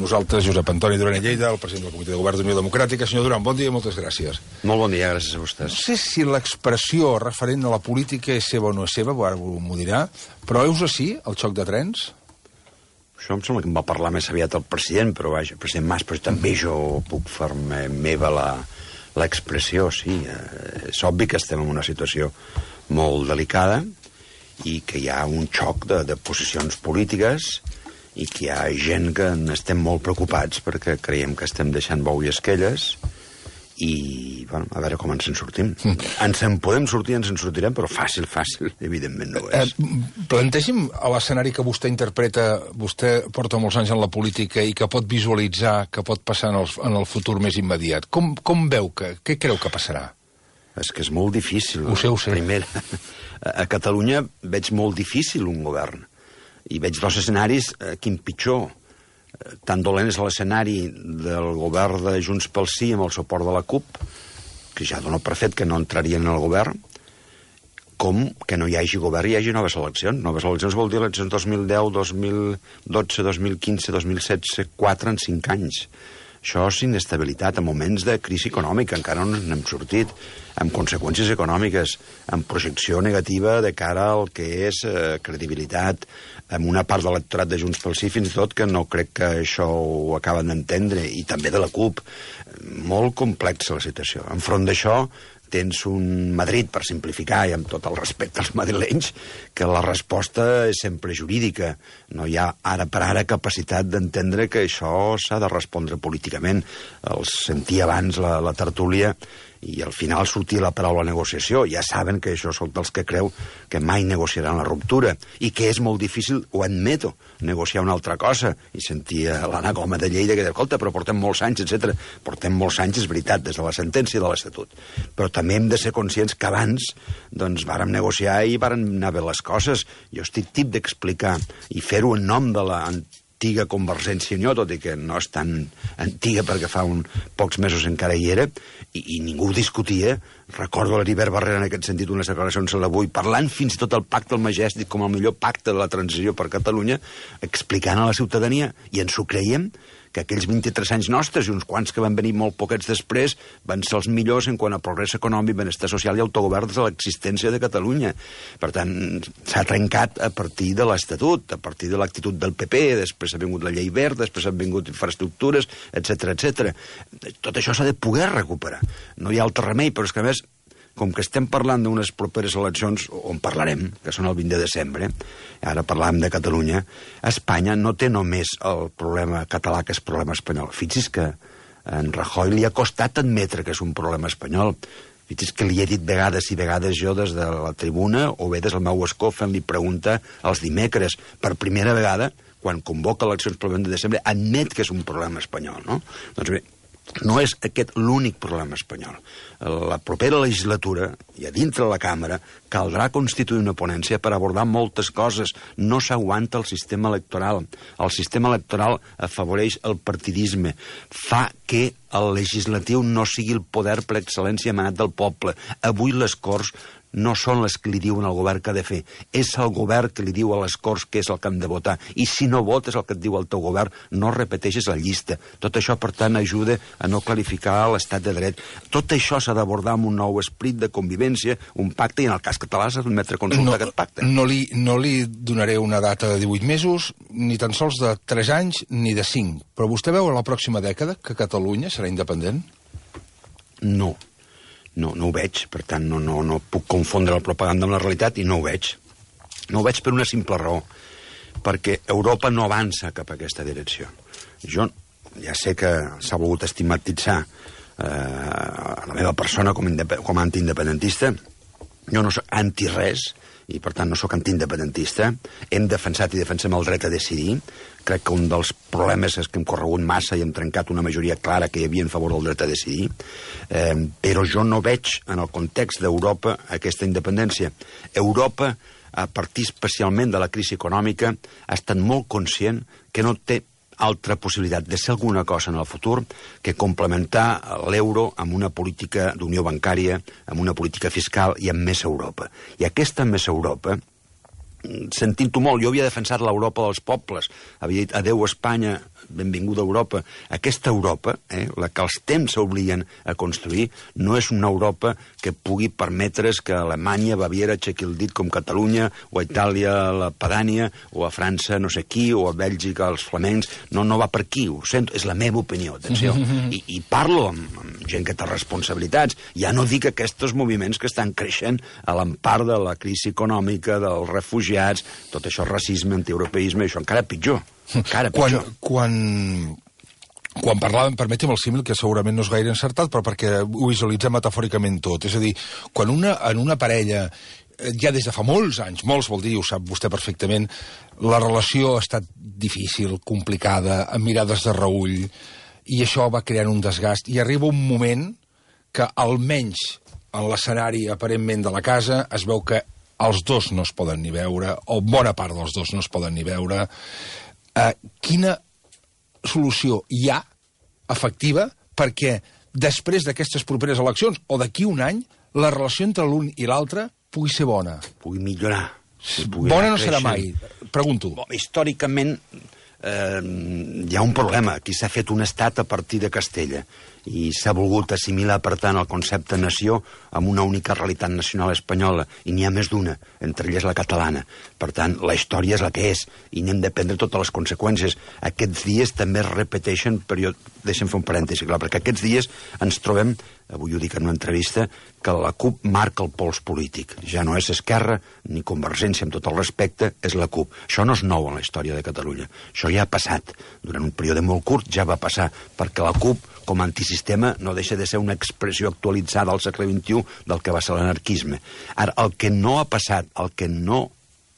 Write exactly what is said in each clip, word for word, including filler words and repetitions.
nosaltres Josep Antoni Duran i Lleida, el president del Comitè de Govern d'Unió Democràtica. Senyor Duran, bon dia i moltes gràcies. Molt bon dia, gràcies a vostès. No sé si l'expressió referent a la política és seva o no és seva, ara m'ho dirà, però heus així el xoc de trens? Això em sembla que em va parlar més aviat el president, però vaja, el president Mas, però també jo puc fer-me meva la, l'expressió, sí. Eh, és obvi que estem en una situació molt delicada i que hi ha un xoc de, de posicions polítiques i que hi ha gent que estem molt preocupats perquè creiem que estem deixant bou i esquelles i, bueno, a veure com ens en sortim. Mm. Ens en podem sortir, ens en sortirem, però fàcil, fàcil, evidentment no és. Eh, plantegem l'escenari que vostè interpreta, vostè porta molts anys en la política i que pot visualitzar, que pot passar en el, en el futur més immediat. Com, com veu que, què creu que passarà? És que és molt difícil. Ho sé, ho sé. Primera, a Catalunya veig molt difícil un govern. I veig dos escenaris, eh, quin pitjor. Eh, tan dolent és l'escenari del govern de Junts pel Sí amb el suport de la CUP, que ja dona per fet que no entrarien en el govern, com que no hi hagi govern i hi hagi noves eleccions. Noves eleccions vol dir eleccions dos mil deu, dos mil dotze, dos mil quinze, dos mil setze, quatre en cinc anys. Això és inestabilitat, en moments de crisi econòmica, encara no n'hem sortit, amb conseqüències econòmiques, amb projecció negativa de cara al que és eh, credibilitat, amb una part de l'electorat de Junts pel Sí, fins i tot, que no crec que això ho acaben d'entendre, i també de la CUP. Molt complexa la situació. Enfront d'això, tens un Madrid, per simplificar, i amb tot el respecte als madrilenys, que la resposta és sempre jurídica. No hi ha ara per ara capacitat d'entendre que això s'ha de respondre políticament. Els sentia abans la, la tertúlia i al final sortia la paraula negociació. Ja saben que això soc dels que creu que mai negociaran la ruptura i que és molt difícil, ho admeto, negociar una altra cosa. I sentia l'Anna Gómez de Lleida que deia, escolta, però portem molts anys, etcètera. Portem molts anys, és veritat, des de la sentència de l'Estatut. Però també hem de ser conscients que abans doncs, vàrem negociar i vàrem anar bé les coses. Jo estic tip d'explicar i fer-ho en nom de la antiga Convergència i Unió, tot i que no és tan antiga perquè fa un, pocs mesos encara hi era, i, i ningú discutia. Recordo l'Heribert Barrera en aquest sentit unes declaracions a l'Avui, parlant fins i tot del pacte del Majestic com el millor pacte de la transició per Catalunya, explicant a la ciutadania, i ens ho creiem, que aquells vint-i-tres anys nostres i uns quants que van venir molt poquets després van ser els millors en quant a progrés econòmic, benestar social i autogovern de l'existència de Catalunya. Per tant, s'ha trencat a partir de l'Estatut, a partir de l'actitud del P P, després ha vingut la llei verd, després han vingut infraestructures, etcètera, etcètera. Tot això s'ha de poder recuperar. No hi ha altre remei, però és que a més, com que estem parlant d'unes properes eleccions, on parlarem, que són el vint de desembre, ara parlàvem de Catalunya, Espanya no té només el problema català, que és problema espanyol. Fixi's que a en Rajoy li ha costat admetre que és un problema espanyol. Fixi's que li he dit vegades i vegades jo des de la tribuna, o bé des del meu escó, fent-li pregunta els dimecres. Per primera vegada, quan convoca eleccions pel vint de desembre, admet que és un problema espanyol, no? Doncs bé, no és aquest l'únic problema espanyol. La propera legislatura, i a dintre la Càmera, caldrà constituir una ponència per abordar moltes coses. No s'aguanta el sistema electoral. El sistema electoral afavoreix el partidisme. Fa que el legislatiu no sigui el poder per excel·lència emanat del poble. Avui les Corts no són les que li diuen al govern què ha de fer. És el govern que li diu a les Corts què és el que han de votar. I si no votes el que et diu el teu govern, no repeteixes la llista. Tot això, per tant, ajuda a no clarificar l'estat de dret. Tot això s'ha d'abordar amb un nou esperit de convivència, un pacte, i en el cas català s'ha d'admetre consulta no, aquest pacte. No li, no li donaré una data de divuit mesos, ni tan sols de tres anys, ni de cinc. Però vostè veu a la pròxima dècada que Catalunya serà independent? No. No, no ho veig, per tant no, no, no puc confondre la propaganda amb la realitat i no ho veig. No ho veig per una simple raó, perquè Europa no avança cap a aquesta direcció. Jo ja sé que s'ha volgut estigmatitzar eh, la meva persona com, com a antiindependentista. Jo no soc anti-res, i per tant no sóc antiindependentista. Hem defensat i defensem el dret a decidir. Crec que un dels problemes és que hem corregut massa i hem trencat una majoria clara que hi havia en favor del dret a decidir. Eh, però jo no veig en el context d'Europa aquesta independència. Europa, a partir especialment de la crisi econòmica, ha estat molt conscient que no té altra possibilitat de ser alguna cosa en el futur que complementar l'euro amb una política d'unió bancària, amb una política fiscal i amb més Europa. I aquesta més Europa sentint-ho molt, jo havia defensat l'Europa dels pobles, havia dit adeu Espanya, benvinguda Europa. Aquesta Europa, eh, la que els temps s'oblien a construir, no és una Europa que pugui permetre's que Alemanya, Baviera, aixequi el dit com Catalunya, o a Itàlia la Padània, o a França no sé qui, o a Bèlgica els flamencs. No, no va per aquí, ho sento, és la meva opinió, atenció. I, i parlo amb, amb gent que té responsabilitats. Ja no dic aquests moviments que estan creixent a l'empar de la crisi econòmica, dels refugiats, tot això racisme, antieuropeisme, això encara pitjor. Encara pitjor. Quan, quan, quan parlàvem, permeti'm el símil, que segurament no és gaire encertat, però perquè ho visualitzem metafòricament tot. És a dir, quan una, en una parella, ja des de fa molts anys, molts vol dir, ho sap vostè perfectament, la relació ha estat difícil, complicada, amb mirades de reüll, i això va creant un desgast, i arriba un moment que almenys en l'escenari aparentment de la casa es veu que els dos no es poden ni veure, o bona part dels dos no es poden ni veure. Uh, quina solució hi ha efectiva perquè després d'aquestes properes eleccions, o d'aquí un any, la relació entre l'un i l'altre pugui ser bona? Pugui millorar. Pugui bona no serà mai, pregunto. Bon, històricament eh, hi ha un problema. Aquí s'ha fet un estat a partir de Castella i s'ha volgut assimilar, per tant, el concepte nació amb una única realitat nacional espanyola, i n'hi ha més d'una, entre elles la catalana. Per tant, la història és la que és, i n'hem de prendre totes les conseqüències. Aquests dies també es repeteixen, però jo... deixem fer un parèntesi, clar, perquè aquests dies ens trobem, avui ho dic en una entrevista, que la CUP marca el pols polític. Ja no és Esquerra ni Convergència, amb tot el respecte, és la CUP. Això no és nou en la història de Catalunya. Això ja ha passat. Durant un període molt curt ja va passar, perquè la CUP, com a antisistema, no deixa de ser una expressió actualitzada al segle vint-i-u del que va ser l'anarquisme. Ara, el que no ha passat, el que no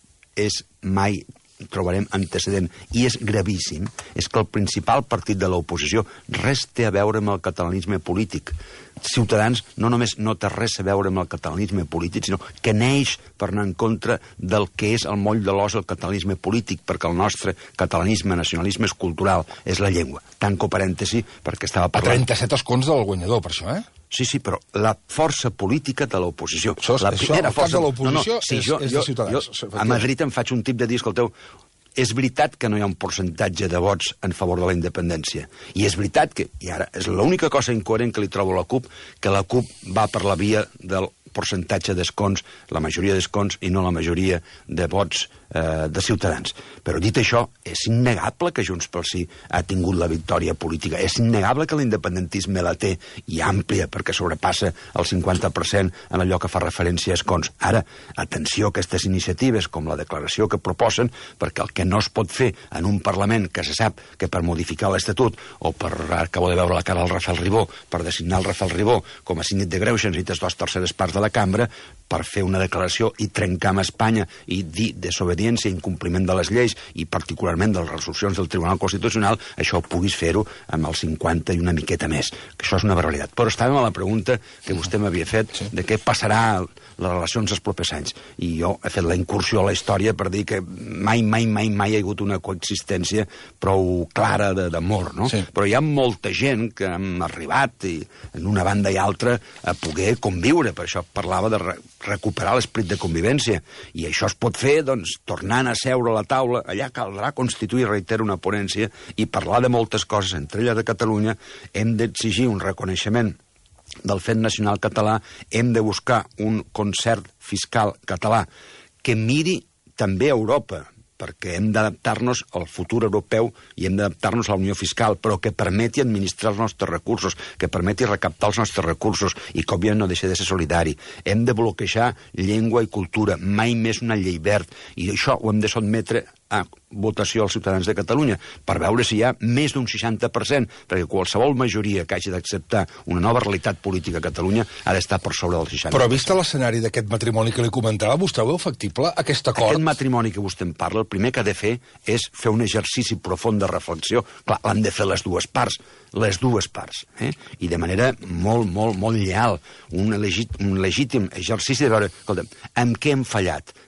és mai trobarem antecedent, i és gravíssim, és que el principal partit de l'oposició res té a veure amb el catalanisme polític. Ciutadans no només no té res a veure amb el catalanisme polític, sinó que neix per anar en contra del que és el moll de l'os el catalanisme polític, perquè el nostre catalanisme, nacionalisme és cultural, és la llengua. Tanco parèntesi perquè estava parlant... A trenta-set escons del guanyador, per això, eh? Sí, sí, però la força política de l'oposició. Això, la això el força... cap de l'oposició no, no, sí, és, jo, és jo, de Ciutadans. Jo, a Madrid em faig un tip de dir, escolteu, és veritat que no hi ha un percentatge de vots en favor de la independència. I és veritat que, i ara, és l'única cosa incoherent que li trobo a la CUP, que la CUP va per la via del percentatge d'escons, la majoria d'escons i no la majoria de vots eh, de Ciutadans. Però dit això, és innegable que Junts pel Sí ha tingut la victòria política. És innegable que l'independentisme la té, i àmplia, perquè sobrepassa el cinquanta per cent en allò que fa referència a escons. Ara, atenció a aquestes iniciatives, com la declaració que proposen, perquè el que no es pot fer en un Parlament que se sap que per modificar l'Estatut, o per, acabo de veure la cara del Rafael Ribó, per designar el Rafael Ribó com a síndic de Greuges, necessites dues terceres parts de la cambra per fer una declaració i trencar amb Espanya i dir desobediència, incompliment de les lleis i particularment de les resolucions del Tribunal Constitucional, això puguis fer-ho amb el cinquanta i una miqueta més. Que això és una barbaritat. Però estàvem a la pregunta que vostè m'havia fet de què passarà les relacions els propers anys. I jo he fet la incursió a la història per dir que mai, mai, mai, mai hi ha hagut una coexistència prou clara d'amor, no? Sí. Però hi ha molta gent que hem arribat i, en una banda i altra a poder conviure. Per això parlava de re recuperar l'esperit de convivència. I això es pot fer, doncs, tornant a seure a la taula. Allà caldrà constituir, reitero, una ponència i parlar de moltes coses, entre elles de Catalunya. Hem d'exigir un reconeixement del fet nacional català, hem de buscar un concert fiscal català que miri també a Europa, perquè hem d'adaptar-nos al futur europeu i hem d'adaptar-nos a la unió fiscal, però que permeti administrar els nostres recursos, que permeti recaptar els nostres recursos i que, òbviament, no deixi de ser solidari. Hem de bloquejar llengua i cultura, mai més una llei verd, i això ho hem de sotmetre a votació als ciutadans de Catalunya per veure si hi ha més d'un seixanta per cent, perquè qualsevol majoria que hagi d'acceptar una nova realitat política a Catalunya ha d'estar per sobre del seixanta per cent. Però vist l'escenari d'aquest matrimoni que li comentava, vostè veu factible aquest acord? Aquest matrimoni que vostè em parla, el primer que ha de fer és fer un exercici profund de reflexió. Clar, l'han de fer les dues parts, les dues parts, eh? I de manera molt, molt, molt lleal, un, legit, un legítim exercici de veure, escolta, amb què hem fallat?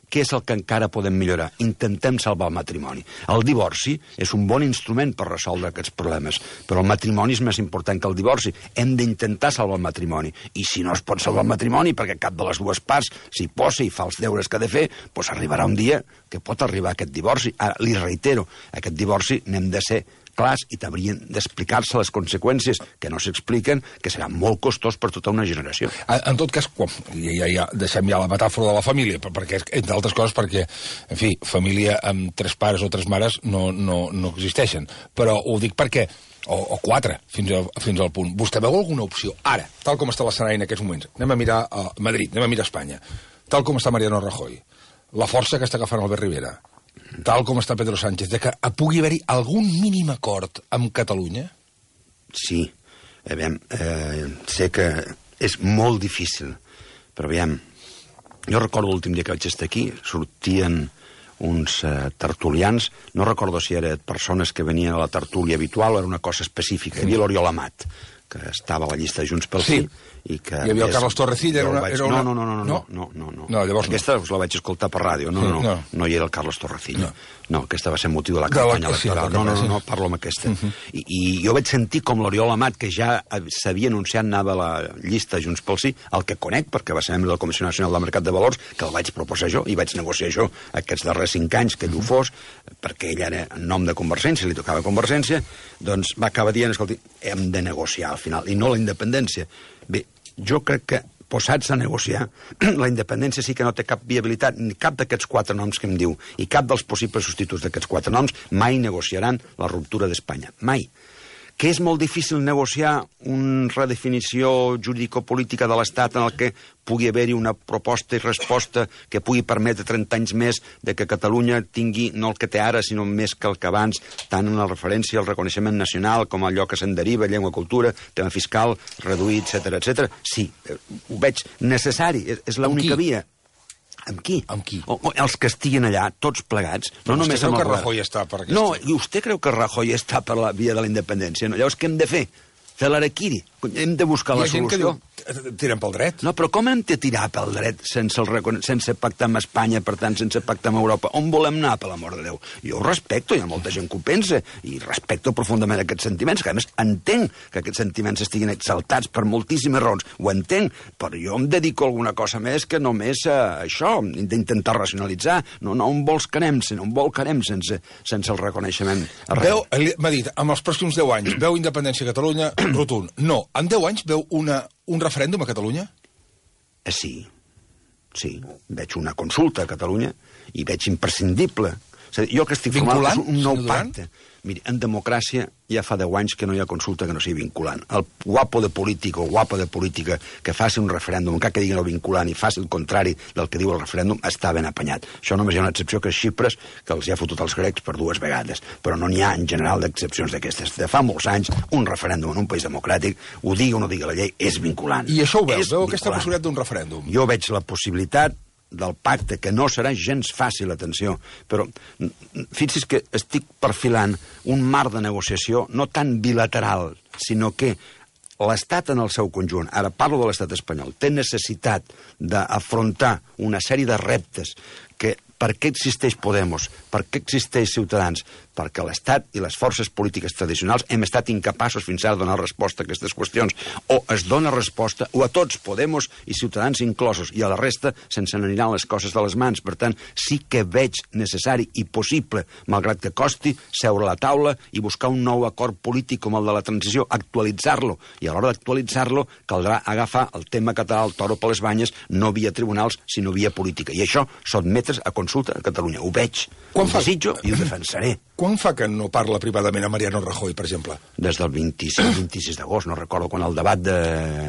què és el que encara podem millorar? Intentem salvar el matrimoni. El divorci és un bon instrument per resoldre aquests problemes, però el matrimoni és més important que el divorci. Hem d'intentar salvar el matrimoni. I si no es pot salvar el matrimoni, perquè cap de les dues parts s'hi posa i fa els deures que ha de fer, doncs arribarà un dia que pot arribar aquest divorci. Ara, li reitero, aquest divorci n'hem de ser clars i t'haurien d'explicar-se les conseqüències que no s'expliquen, que serà molt costós per tota una generació. En, en tot cas, quan, ja, ja, deixem ja la metàfora de la família, perquè, entre altres coses, perquè, en fi, família amb tres pares o tres mares no, no, no existeixen. Però ho dic perquè, o, o quatre, fins, a, fins al punt. Vostè veu alguna opció? Ara, tal com està l'escenari en aquests moments. Anem a mirar a Madrid, anem a mirar a Espanya. Tal com està Mariano Rajoy. La força que està agafant Albert Rivera. Tal com està Pedro Sánchez, de que pugui haver-hi algun mínim acord amb Catalunya? Sí. Aviam, eh, sé que és molt difícil, però aviam, jo recordo l'últim dia que vaig estar aquí, sortien uns eh, tertulians, no recordo si eren persones que venien a la tertúlia habitual o era una cosa específica. Hi havia l'Oriol Amat, que estava a la llista de Junts pel Sí, i que hi havia el Carlos Torrecilla, era una... Vaig... Era una... No, no, no, no, no, no, no, no. no llavors aquesta no. us la vaig escoltar per ràdio, no, no, no, no, no hi era el Carlos Torrecilla. No, no aquesta va ser motiu de la campanya sí, electoral. No, no, no, no, parlo amb aquesta. Uh -huh. I, I jo vaig sentir com l'Oriol Amat, que ja s'havia anunciat anava a la llista de Junts pel Sí, el que conec, perquè va ser membre de la Comissió Nacional del Mercat de Valors, que el vaig proposar jo, i vaig negociar jo aquests darrers cinc anys que ell ho fos, perquè ell era en nom de Convergència, li tocava Convergència, doncs va acabar dient, escolti, hem de negociar al final, i no la independència. Bé, jo crec que posats a negociar, la independència sí que no té cap viabilitat, ni cap d'aquests quatre noms que em diu, i cap dels possibles substituts d'aquests quatre noms mai negociaran la ruptura d'Espanya. Mai. Que és molt difícil negociar una redefinició juridicopolítica de l'Estat en el que pugui haver-hi una proposta i resposta que pugui permetre trenta anys més de que Catalunya tingui no el que té ara, sinó més que el que abans, tant en la referència al reconeixement nacional com allò que se'n deriva, llengua, cultura, tema fiscal, reduït, etcètera, etcètera. Sí, ho veig necessari, és, és l'única via. Amb qui? Amb qui? O, o els que estiguin allà, tots plegats. No vostè només creu amb que el Rajoy està per aquesta... No, i vostè creu que Rajoy està per la via de la independència? No? Llavors, què hem de fer? Fer l'araquiri. Hem de buscar la solució. Hi ha gent que diu, tiren pel dret. No, però com hem de tirar pel dret sense, el recon... sense pactar amb Espanya, per tant, sense pactar amb Europa? On volem anar, per l'amor de Déu? Jo ho respecto, hi ha molta gent que ho pensa, i respecto profundament aquests sentiments, que a més entenc que aquests sentiments estiguin exaltats per moltíssimes raons. Ho entenc, però jo em dedico a alguna cosa més que només a això, d'intentar racionalitzar. No, no, on vols que anem? On vol que anem sense, sense el reconeixement? Veu, m'ha dit, amb els pròxims deu anys, veu independència a Catalunya rotund? No. En deu anys veu una, un referèndum a Catalunya? Eh, sí, sí. Veig una consulta a Catalunya i veig imprescindible. És a dir, jo que estic formant un nou pacte. Miri, en democràcia ja fa deu anys que no hi ha consulta que no sigui vinculant. El guapo de polític o guapa de política que faci un referèndum, encara que digui no vinculant i faci el contrari del que diu el referèndum, està ben apanyat. Això només hi ha una excepció, que és Xipres, que els hi ha fotut els grecs per dues vegades. Però no n'hi ha, en general, d'excepcions d'aquestes. De fa molts anys, un referèndum en un país democràtic, ho digui o no digui la llei, és vinculant. I això ho veu? Veu aquesta possibilitat d'un referèndum? Jo veig la possibilitat del pacte, que no serà gens fàcil, atenció, però fixi's que estic perfilant un marc de negociació no tan bilateral, sinó que l'Estat en el seu conjunt, ara parlo de l'Estat espanyol, té necessitat d'afrontar una sèrie de reptes que per què existeix Podemos, per què existeix Ciutadans, perquè l'Estat i les forces polítiques tradicionals hem estat incapaços fins ara de donar resposta a aquestes qüestions. O es dona resposta, o a tots, Podemos i Ciutadans inclosos, i a la resta se'ns n'aniran les coses de les mans. Per tant, sí que veig necessari i possible, malgrat que costi, seure a la taula i buscar un nou acord polític com el de la transició, actualitzar-lo. I a l'hora d'actualitzar-lo caldrà agafar el tema català, el toro per les banyes, no via tribunals, sinó via política. I això sotmetre's a consulta a Catalunya. Ho veig, ho desitjo i ho defensaré. Quan fa que no parla privadament a Mariano Rajoy, per exemple? Des del vint-i-cinc vint-i-sis d'agost, no recordo, quan el debat de,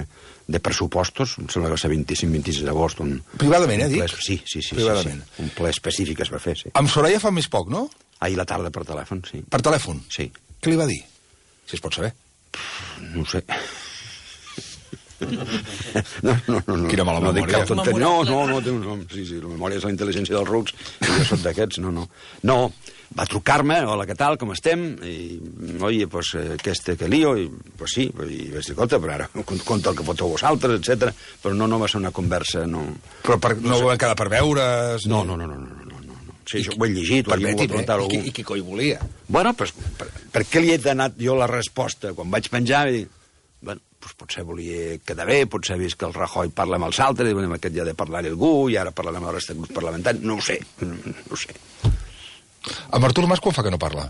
de pressupostos, em sembla que va ser vint-i-cinc vint-i-sis d'agost. Un, privadament, eh, un ple, dic? sí, sí, sí, privadament. Sí, sí. Un ple específic es va fer, sí. Amb Soraya fa més poc, no? Ahir la tarda per telèfon, sí. Per telèfon? Sí. Què li va dir? Si es pot saber. No ho sé. No, no, no. no. Quina mala no dic memòria. cap tonteria. No, no, no, no, no. Sí, sí, la memòria és la intel·ligència dels rucs i jo soc d'aquests, no, no. No, va trucar-me, hola, què tal, com estem? I, oi, pues, que este, que lío? I, pues sí, i vaig dir, escolta, però ara conta el que foteu vosaltres, etcètera. Però no, no va ser una conversa, no... Però per, no, no van quedar per veure's? No, no, no, no, no, no. Sí, això ho he llegit, ho he llegit. I, I qui coi volia? Bueno, pues, per, per què li he donat jo la resposta? Quan vaig penjar, i dir, bueno, pues potser volia quedar bé, potser he vist que el Rajoy parla amb els altres, i bueno, aquest ja ha de parlar algú, i ara parlarem amb la resta de grups parlamentaris, no ho sé, no ho sé. Amb Artur Mas quan fa que no parla?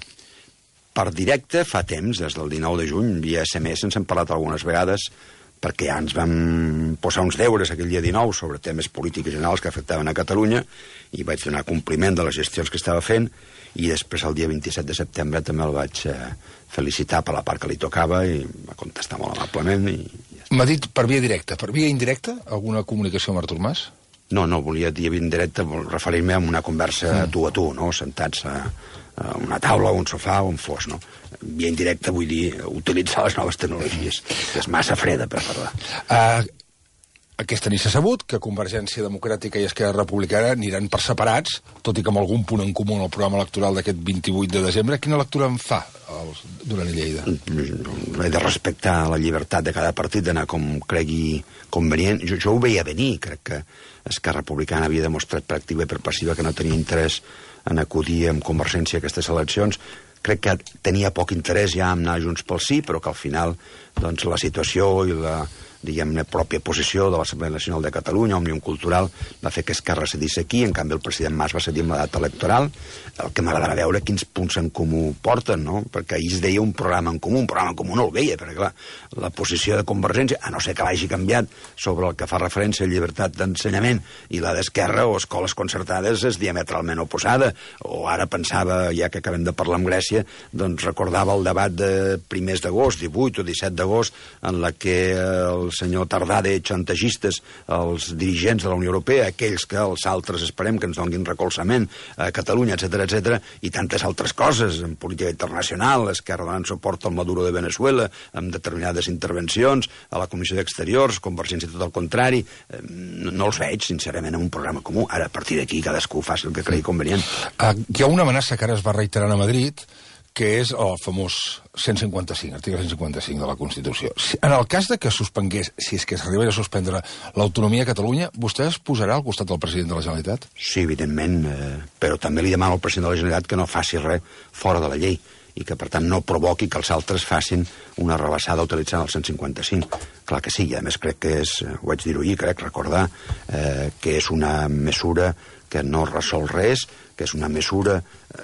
Per directe fa temps, des del dinou de juny, via S M S ens hem parlat algunes vegades, perquè ja ens vam posar uns deures aquell dia dinou sobre temes polítics generals que afectaven a Catalunya i vaig donar compliment de les gestions que estava fent i després el dia vint-i-set de setembre també el vaig eh, felicitar per la part que li tocava i va contestar molt amablement. I, i ja m'ha dit per via directa. Per via indirecta alguna comunicació amb Artur Mas? No, no, volia dir indirecte, referir-me a una conversa mm. tu a tu, no? Sentats a, a una taula o un sofà on fos, no? Via indirecta vull dir utilitzar les noves tecnologies, que és massa freda per parlar. Uh, aquesta nit s'ha sabut que Convergència Democràtica i Esquerra Republicana aniran per separats, tot i que amb algun punt en comú en el programa electoral d'aquest vint-i-vuit de desembre. Quina lectura en fa el Duran i Lleida? He de respectar la llibertat de cada partit d'anar com cregui convenient. Jo, jo ho veia venir, crec que Esquerra Republicana havia demostrat per activa i per passiva que no tenia interès en acudir amb Convergència a aquestes eleccions. Crec que tenia poc interès ja en anar a Junts pel Sí, però que al final doncs, la situació i la diguem-ne, pròpia posició de l'Assemblea Nacional de Catalunya, Òmnium Cultural, va fer que Esquerra cedís aquí, en canvi el president Mas va cedir amb la data electoral, el que m'agradarà veure quins punts en comú porten, no? Perquè ahir es deia un programa en comú, un programa en comú no el veia, perquè clar, la posició de Convergència, a no ser que l'hagi canviat sobre el que fa referència a llibertat d'ensenyament, i la d'Esquerra o escoles concertades és diametralment oposada, o ara pensava, ja que acabem de parlar amb Grècia, doncs recordava el debat de primers d'agost, divuit o disset d'agost, en la que el el senyor Tardà de xantagistes als dirigents de la Unió Europea, aquells que els altres esperem que ens donin recolzament a Catalunya, etcètera, etcètera, i tantes altres coses, en política internacional, Esquerra donant suport al Maduro de Venezuela, amb determinades intervencions, a la Comissió d'Exteriors, Convergència tot el contrari, no, no els veig, sincerament, en un programa comú. Ara, a partir d'aquí, cadascú faci el que cregui convenient. Uh, hi ha una amenaça que ara es va reiterant a Madrid, que és el famós cent cinquanta-cinc, article cent cinquanta-cinc de la Constitució. En el cas de que suspengués, si és que s'arribés a suspendre l'autonomia a Catalunya, vostè es posarà al costat del president de la Generalitat? Sí, evidentment, eh, però també li demano al president de la Generalitat que no faci res fora de la llei i que, per tant, no provoqui que els altres facin una rebassada utilitzant el cent cinquanta-cinc. Clar que sí, i a més crec que és, ho vaig dir-ho ahir, crec recordar, eh, que és una mesura que no resol res, que és una mesura...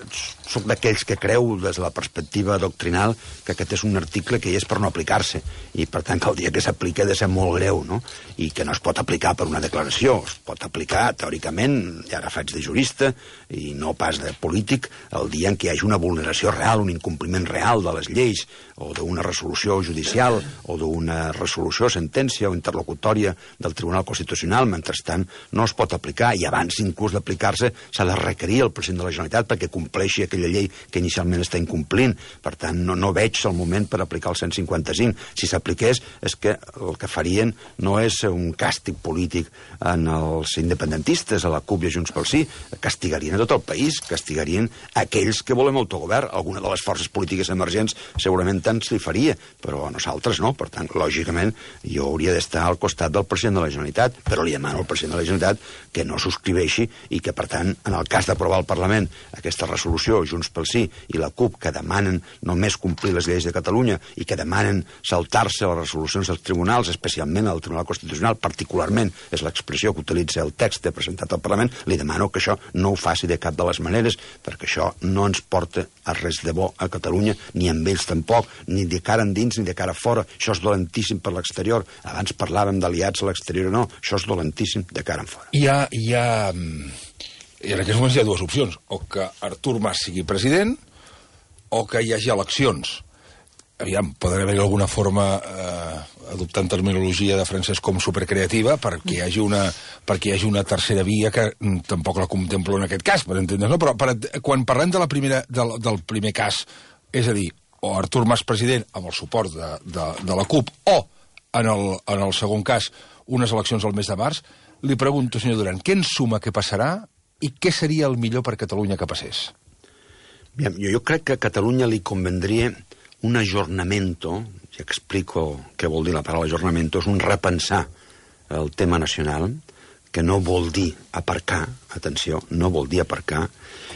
Soc d'aquells que creu, des de la perspectiva doctrinal, que aquest és un article que hi és per no aplicar-se, i per tant que el dia que s'aplica ha de ser molt greu, no? I que no es pot aplicar per una declaració, es pot aplicar, teòricament, ja ara faig de jurista, i no pas de polític, el dia en què hi hagi una vulneració real, un incompliment real de les lleis, o d'una resolució judicial, o d'una resolució, sentència o interlocutòria del Tribunal Constitucional. Mentrestant, no es pot aplicar, i abans inclús d'aplicar-se s'ha de requerir el president de la Generalitat perquè compleixi aquella llei que inicialment està incomplint. Per tant, no, no veig el moment per aplicar el cent cinquanta-cinc. Si s'apliqués, és que el que farien no és un càstig polític en els independentistes, a la CUP i a Junts pel Sí, castigarien a tot el país, castigarien aquells que volem autogovern. Alguna de les forces polítiques emergents segurament tant s'hi faria, però a nosaltres no. Per tant, lògicament, jo hauria d'estar al costat del president de la Generalitat, però li demano al president de la Generalitat que no subscriveixi i que, per tant, en el cas d'aprovar al Parlament aquesta resolució, Junts pel Sí i la CUP, que demanen només complir les lleis de Catalunya i que demanen saltar-se les resolucions dels tribunals, especialment el Tribunal Constitucional, particularment és l'expressió que utilitza el text presentat al Parlament, li demano que això no ho faci de cap de les maneres, perquè això no ens porta a res de bo a Catalunya, ni amb ells tampoc, ni de cara endins ni de cara fora. Això és dolentíssim per l'exterior. Abans parlàvem d'aliats a l'exterior, no. Això és dolentíssim de cara en fora. Hi ha... Hi ha... I en aquests moments hi ha dues opcions, o que Artur Mas sigui president o que hi hagi eleccions. Aviam, podrà haver alguna forma, eh, adoptant terminologia de francès com supercreativa, perquè hi hagi una, perquè hi hagi una tercera via que mm, tampoc la contemplo en aquest cas, per entendre's, no? Però per, quan parlem de la primera, del, del primer cas, és a dir, o Artur Mas president amb el suport de, de, de la CUP, o en el, en el segon cas, unes eleccions al mes de març. Li pregunto, senyor Duran, què ens suma que passarà i què seria el millor per Catalunya que passés? Bien, jo, jo crec que a Catalunya li convendria un ajornamento, si explico què vol dir la paraula ajornamento, és un repensar el tema nacional, que no vol dir aparcar, atenció, no vol dir aparcar,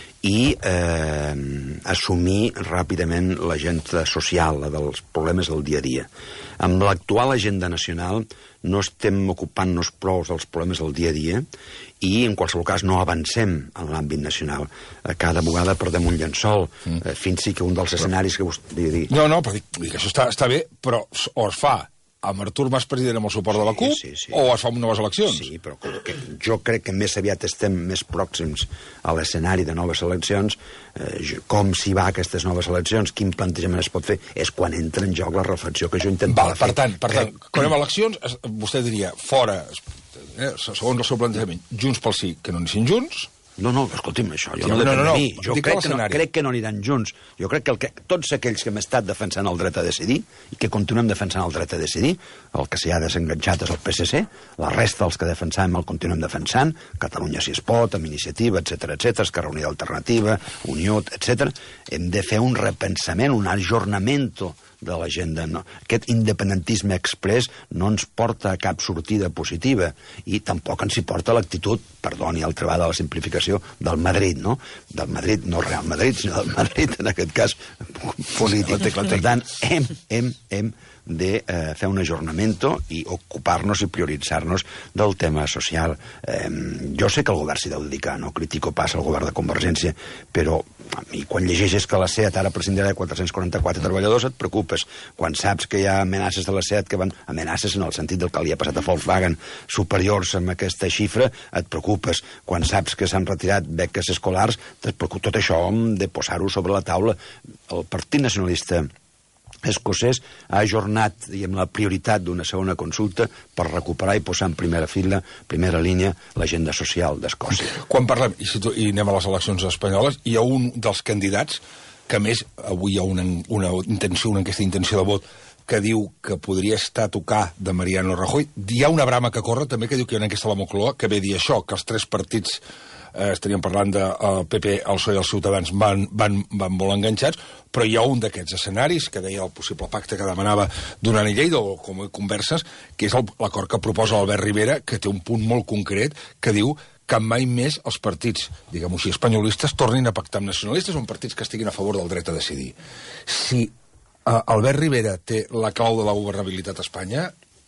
i eh, assumir ràpidament l'agenda social, la dels problemes del dia a dia. Amb l'actual agenda nacional no estem ocupant-nos prou dels problemes del dia a dia i, en qualsevol cas, no avancem en l'àmbit nacional. Cada vegada perdem un llençol, mm. eh, fins i que un dels escenaris que vostè... No, no, però dic, dic, això està, està bé, però o es fa amb Artur Mas president amb el suport de la CUP, sí, sí, sí. o es fa amb noves eleccions? Sí, però que jo crec que més aviat estem més pròxims a l'escenari de noves eleccions. Eh, com s'hi va a aquestes noves eleccions, quin plantejament es pot fer, és quan entra en joc la reflexió que jo intentava Val, per fer. tant, per tant, que... quan hi ha eleccions, vostè diria, fora, eh, segons el seu plantejament, Junts pel Sí, que no anessin junts... No, no, escolti'm, això, jo Sí, no, no, no, no, mi. Jo crec que, no, crec que no aniran junts. Jo crec que, el que tots aquells que hem estat defensant el dret a decidir i que continuem defensant el dret a decidir, el que s'hi ha desenganxat és el P S C, la resta dels que defensàvem el continuem defensant, Catalunya si es pot, amb iniciativa, etcètera, etcètera, Esquerra Unida Alternativa, Unió, etcètera. Hem de fer un repensament, un ajornamento de l'agenda. No? Aquest independentisme express no ens porta a cap sortida positiva i tampoc ens hi porta l'actitud, perdoni altra vegada la simplificació, del Madrid, no? Del Madrid, no Real Madrid, sinó del Madrid, en aquest cas, polític. Per tant, hem, hem, hem de eh, fer un ajornamento i ocupar-nos i prioritzar-nos del tema social. Eh, jo sé que el govern s'hi deu dedicar, no critico pas el govern de Convergència, però a mi quan llegeixes que la SEAT ara prescindirà de quatre-cents quaranta-quatre treballadors et preocupes. Quan saps que hi ha amenaces de la SEAT que van, amenaces en el sentit del que li ha passat a Volkswagen, superiors amb aquesta xifra, et preocupes. Quan saps que s'han retirat beques escolars, tot això hem de posar-ho sobre la taula. El Partit Nacionalista escocès ha ajornat, diguem, la prioritat d'una segona consulta per recuperar i posar en primera fila, primera línia, l'agenda social d'Escòcia. Quan parlem, i, si tu, i anem a les eleccions espanyoles, hi ha un dels candidats que, a més, avui hi ha una, una intenció, una enquesta d'intenció de vot que diu que podria estar a tocar de Mariano Rajoy. Hi ha una brama que corre també que diu que hi ha una enquesta a la Moncloa que ve dir això, que els tres partits eh, estaríem parlant del de, P P, el P S O E i els Ciutadans van, van, van molt enganxats, però hi ha un d'aquests escenaris que deia el possible pacte que demanava Duran i Lleida, o com converses, que és l'acord que proposa Albert Rivera, que té un punt molt concret que diu que mai més els partits, diguem-ho així, espanyolistes, tornin a pactar amb nacionalistes o amb partits que estiguin a favor del dret a decidir. Si uh, Albert Rivera té la clau de la governabilitat a Espanya,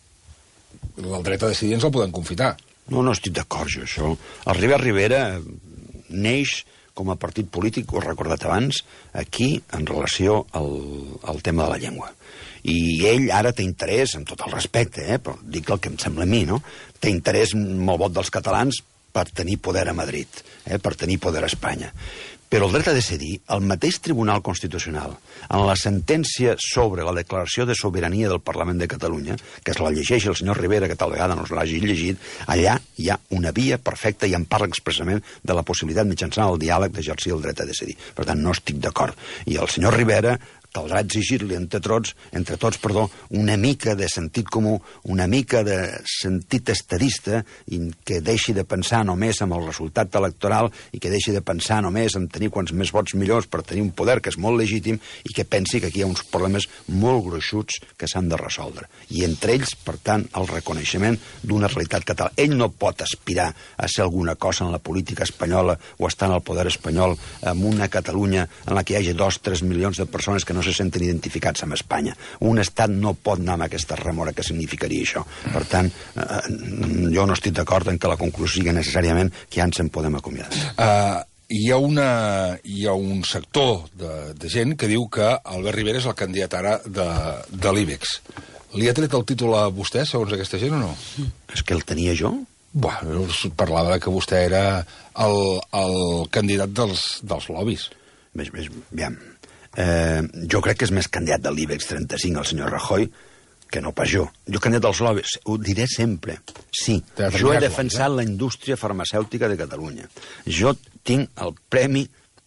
el dret a decidir ens el podem confitar. No, no estic d'acord, jo, això. El Albert Rivera neix com a partit polític, ho he recordat abans, aquí, en relació al, al tema de la llengua. I ell ara té interès, amb tot el respecte, eh, però dic el que em sembla a mi, no? Té interès en el vot dels catalans per tenir poder a Madrid, eh, per tenir poder a Espanya. Però el dret a decidir, el mateix Tribunal Constitucional, en la sentència sobre la declaració de sobirania del Parlament de Catalunya, que es la llegeix el senyor Rivera, que tal vegada no se l'hagi llegit, allà hi ha una via perfecta i en parla expressament de la possibilitat mitjançant el diàleg d'exercir el dret a decidir. Per tant, no estic d'acord. I el senyor Rivera caldrà exigir-li entre tots, entre tots, perdó, una mica de sentit comú, una mica de sentit estadista, i que deixi de pensar només en el resultat electoral i que deixi de pensar només en tenir quants més vots millors per tenir un poder que és molt legítim i que pensi que aquí hi ha uns problemes molt gruixuts que s'han de resoldre. I entre ells, per tant, el reconeixement d'una realitat catalana. Ell no pot aspirar a ser alguna cosa en la política espanyola o estar en el poder espanyol amb una Catalunya en la que hi hagi dos o tres milions de persones que no se senten identificats amb Espanya. Un estat no pot anar amb aquesta remora que significaria això. Per tant, eh, jo no estic d'acord en que la conclusió sigui necessàriament que ja ens en podem acomiadar. Uh, hi, ha una, hi ha un sector de, de gent que diu que Albert Rivera és el candidat ara de, de l'IBEX. Li ha tret el títol a vostè, segons aquesta gent, o no? És que el tenia jo? Bueno, parlava que vostè era el, el candidat dels, dels lobbies. Més, més, aviam. Eh, jo crec que és més candidat de l'IBEX trenta-cinc el senyor Rajoy que no pas jo. Jo candidat dels lobbies, ho diré sempre. Sí, jo he defensat la indústria farmacèutica de Catalunya. Jo tinc el premi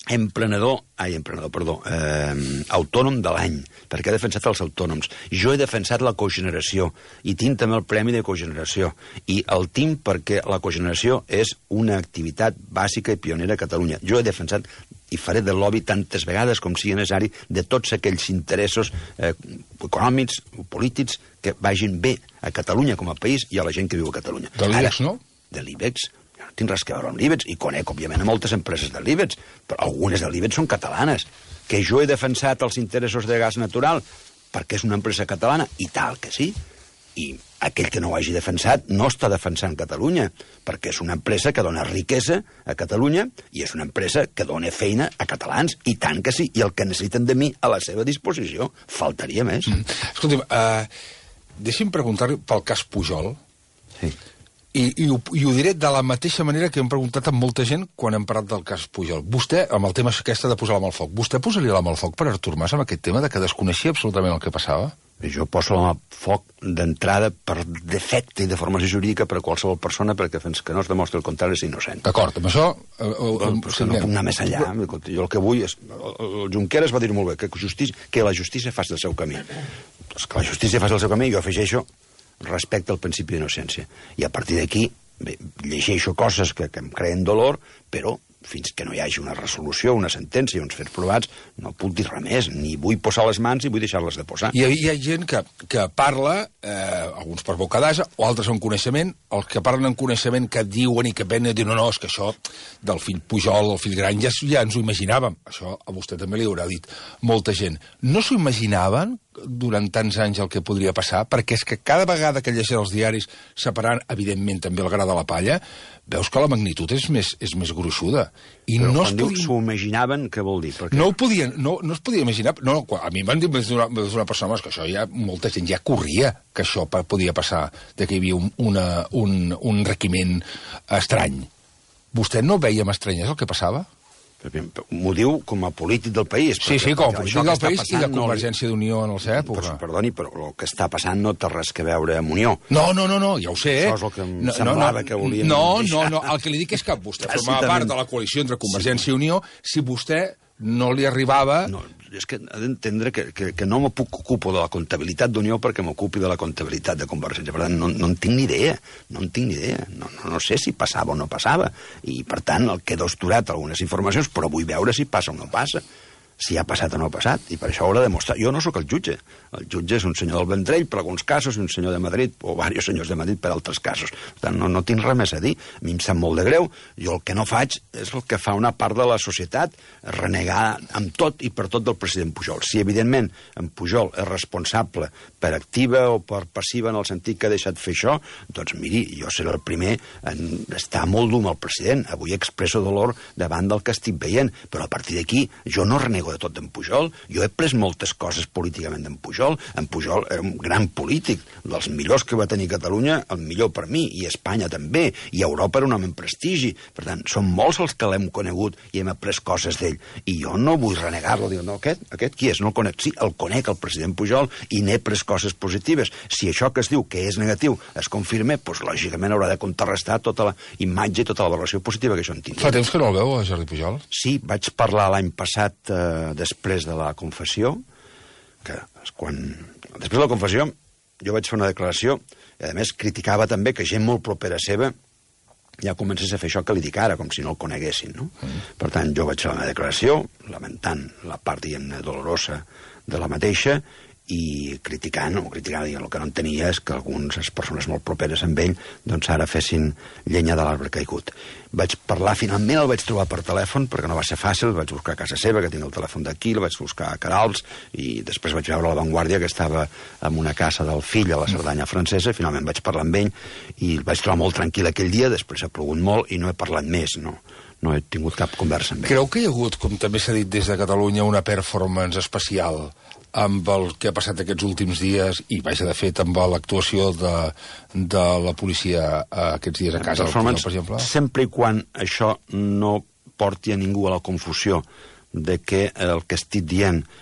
emprenedor, ai, emprenedor, perdó, eh, autònom de l'any, perquè he defensat els autònoms. Jo he defensat la cogeneració, i tinc també el Premi de Cogeneració. I el tinc perquè la cogeneració és una activitat bàsica i pionera a Catalunya. Jo he defensat i faré de lobby tantes vegades com sigui necessari de tots aquells interessos eh, econòmics o polítics que vagin bé a Catalunya com a país i a la gent que viu a Catalunya. De l'IBEX, no? De l'IBEX. No tinc res que veure amb l'IBEX, i conec, òbviament, a moltes empreses de l'IBEX, però algunes de l'IBEX són catalanes. Que jo he defensat els interessos de gas natural perquè és una empresa catalana, i tal que sí. I aquell que no ho hagi defensat no està defensant Catalunya, perquè és una empresa que dona riquesa a Catalunya i és una empresa que dona feina a catalans, i tant que sí, i el que necessiten de mi a la seva disposició. Faltaria més. Mm. Escolta'm, uh, deixi'm preguntar-li pel cas Pujol. Sí. I, i, ho, I ho diré de la mateixa manera que hem preguntat a molta gent quan hem parlat del cas Pujol. Vostè, amb el tema aquesta de posar la mà al foc, vostè posaria la mà al foc per Artur Mas amb aquest tema de que desconeixia absolutament el que passava? Jo poso la mà al foc d'entrada per defecte i de formació jurídica per a qualsevol persona, perquè fins que no es demostri el contrari és innocent. D'acord, amb això... Eh, eh, bueno, però que no puc anar més enllà. Jo el que vull és... El Junqueras va dir molt bé, que, justícia, que la justícia faci el seu camí. Doncs que la justícia faci el seu camí, jo afegeixo respecte al principi d'innocència. I a partir d'aquí llegeixo coses que, que em creen dolor, però fins que no hi hagi una resolució, una sentència i uns fets provats, no puc dir res més, ni vull posar les mans ni vull deixar-les de posar. Hi ha, hi ha gent que, que parla, eh, alguns per boca d'asa, o altres en coneixement, els que parlen en coneixement que diuen i que venen i diuen, no, no, és que això del fill Pujol, del fill gran, ja, ja ens ho imaginàvem. Això a vostè també li haurà dit molta gent. No s'ho imaginaven durant tants anys el que podria passar? Perquè és que cada vegada que llegeixen els diaris, separant, evidentment, també el gra de la palla, veus que la magnitud és més, és més gruixuda. I però no quan podien... diu s'ho imaginaven, què vol dir? Perquè... No ho podien, no, no es podia imaginar... No, a mi em van dir d'una una persona que això ja, molta gent ja corria que això podia passar, de que hi havia un, una, un, un requiment estrany. Vostè no veia amb estranyesa el que passava? M'ho diu com a polític del país. Sí, sí, com a polític del país i de Convergència no... d'Unió en la seva època. Però, perdoni, però el que està passant no té res que veure amb Unió. No, no, no, no, ja ho sé. Això és el que em no, semblava no, que volien no, deixar. No, no, el que li dic és que vostè formava part de la coalició entre Convergència sí. i Unió. Si vostè no li arribava... No, és que ha d'entendre que, que, que no me puc ocupar de la comptabilitat d'Unió perquè m'ocupi de la comptabilitat de Convergència. Per tant, no, no en tinc ni idea. No en tinc ni idea. No, no, no sé si passava o no passava. I, per tant, el quedo esturat algunes informacions, però vull veure si passa o no passa. Si ha passat o no ha passat, i per això haurà de demostrar. Jo no sóc el jutge. El jutge és un senyor del Vendrell per alguns casos i un senyor de Madrid, o diversos senyors de Madrid per altres casos. Per tant, no, no tinc res més a dir. A mi em sap molt de greu. Jo el que no faig és el que fa una part de la societat, renegar amb tot i per tot del president Pujol. Si, evidentment, en Pujol és responsable per activa o per passiva en el sentit que ha deixat fer això, doncs, miri, jo seré el primer en estar molt dur amb el president. Avui expresso dolor davant del que estic veient, però a partir d'aquí jo no renego de tot d'en Pujol. Jo he pres moltes coses políticament d'en Pujol. En Pujol era un gran polític, dels millors que va tenir Catalunya, el millor per mi, i Espanya també, i Europa era un home en prestigi. Per tant, són molts els que l'hem conegut i hem après coses d'ell. I jo no vull renegar-lo, dir, no, aquest, aquest qui és? No el conec. Sí, el conec, el president Pujol, i n'he pres coses positives. Si això que es diu que és negatiu es confirma, doncs lògicament haurà de contrarrestar tota la imatge i tota la valoració positiva que això en tingui. Fa temps que no el veu, Jordi Pujol? Sí, vaig parlar l'any passat eh, després de la confessió, que és quan... Després de la confessió jo vaig fer una declaració i a més criticava també que gent molt propera seva ja comencés a fer això que li dic ara, com si no el coneguessin, no? Mm. Per tant, jo vaig fer una declaració lamentant la part, diguem-ne, dolorosa de la mateixa i criticant, o criticant, diguem, el que no entenia és que algunes persones molt properes amb ell doncs ara fessin llenya de l'arbre caigut. Vaig parlar, finalment el vaig trobar per telèfon, perquè no va ser fàcil, el vaig buscar a casa seva, que tinc el telèfon d'aquí, el vaig buscar a Carals, i després vaig veure la Vanguardia, que estava en una casa del fill a la Cerdanya francesa, i finalment vaig parlar amb ell, i el vaig trobar molt tranquil aquell dia, després ha plogut molt, i no he parlat més, no. No he tingut cap conversa amb ell. Creu que hi ha hagut, com també s'ha dit des de Catalunya, una performance especial amb el que ha passat aquests últims dies i, vaja, de fet, amb l'actuació de, de la policia aquests dies a casa del Pujol, per exemple? Sempre i quan això no porti a ningú a la confusió de que el que estic dient